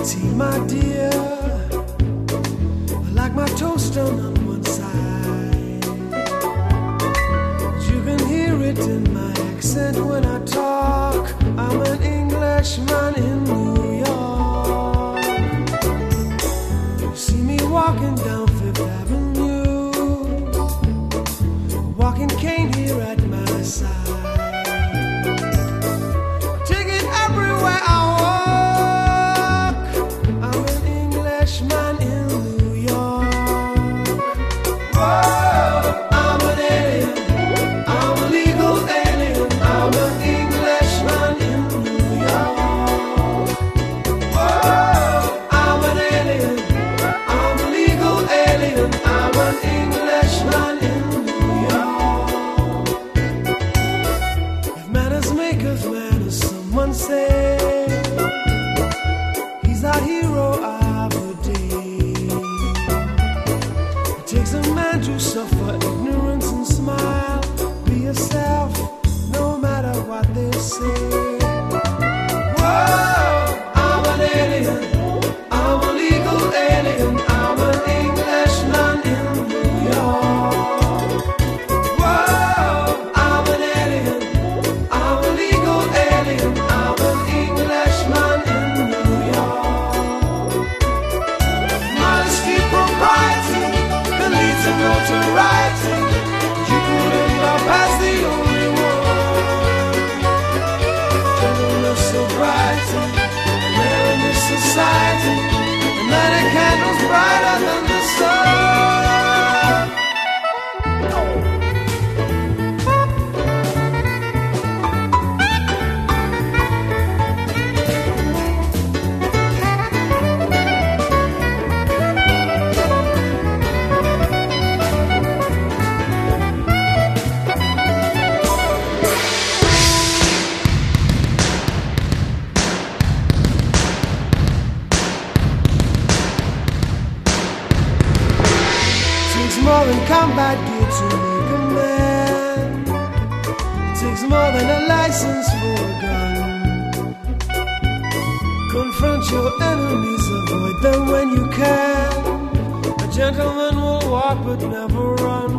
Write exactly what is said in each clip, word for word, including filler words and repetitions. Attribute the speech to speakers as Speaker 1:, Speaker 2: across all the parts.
Speaker 1: tea, my dear. I like my toast done on one side. You can hear it in my accent when I talk. I'm an Englishman in New York. You see me walking down Fifth Avenue, a walking cane here at my side. Take it everywhere I walk. I'm an Englishman in New York. Whoa, I'm an alien. I'm a legal alien. I'm an Englishman in New York. Whoa, I'm an alien. I'm a legal alien. I'm an Englishman in New York. If manners make of manners, someone say he's our hero of the day. It takes a man to suffer ignorance and smile. Be yourself, no matter what they say. Whoa, I'm an alien. I'm a legal alien. I'm an Englishman in New York. Whoa, I'm an alien. I'm a legal alien. I'm an Englishman in New York. Modesty, propriety can lead to notoriety. You couldn't love as the only one. Gentleness, sobriety, rare in this society. And light a candles brighter than the sun. Takes more than combat gear to make a man. It takes more than a license for a gun. Confront your enemies, avoid them when you can. A gentleman will walk but never run.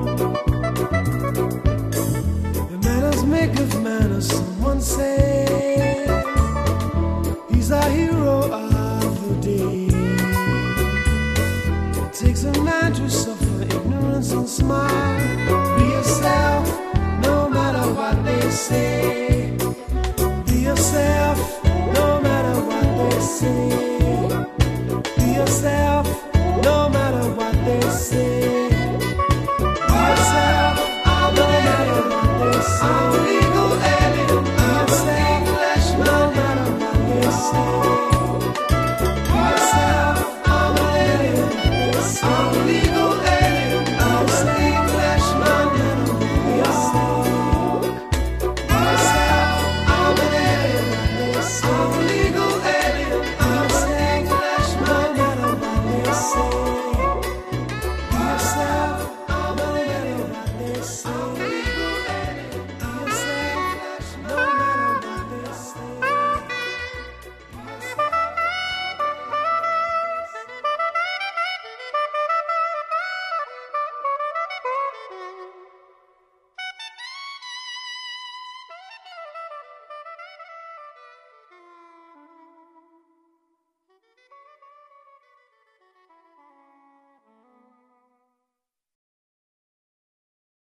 Speaker 1: The manners make of manners, someone say. He's our hero of the day. It takes a man to suffer ignorance and smile. Be yourself, no matter what they say. Be yourself, no matter what they say. Be yourself.